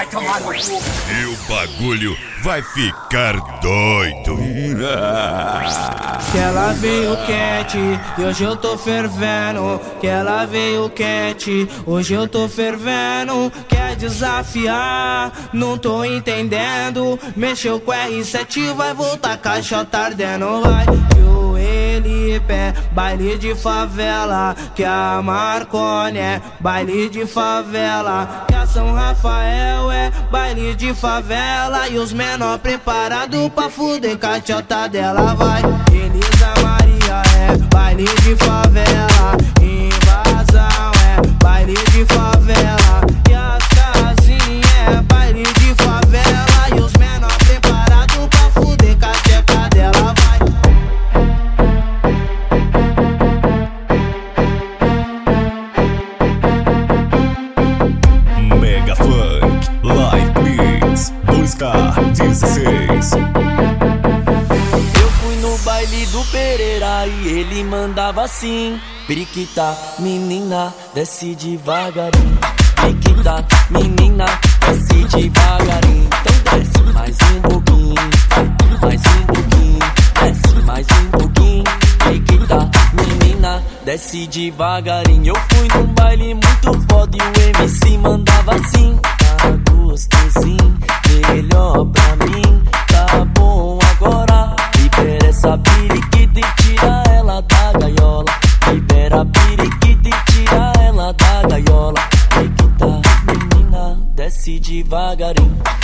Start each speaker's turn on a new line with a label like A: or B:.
A: Vai tomar no cu.
B: E o bagulho vai ficar doido.
C: Que ela veio quente e hoje eu tô fervendo. Que ela veio quente, hoje eu tô fervendo. Quer desafiar, não tô entendendo. Mexeu com R7, vai voltar, caixota ardendo. Vai, joelho e pé, baile de favela. Que a Marconi é baile de favela. Que a São Rafael é baile de favela. E os menor preparado pra fuder, caixota dela. Vai, Elisa Maria é baile de favela. Invasão é baile de favela. E as casinhas é baile de favela. E os menor preparado pra fuder, caixota dela. Vai.
D: Mega Funk Live Mix 2K16.
E: Eu fui no baile do Pereira e ele mandava assim: periquita, menina, desce devagarinho. Periquita, menina, desce devagarinho. Então desce mais um pouquinho, mais um pouquinho, desce mais um pouquinho. Periquita, menina, desce devagarinho. Eu fui num baile muito foda e o MC mandava assim: tá gostosinho, melhor pra mim, tá bom agora. Libera essa periquita e tira ela da gaiola. Libera a periquita e tira ela da gaiola. Periquita, menina, desce devagarinho.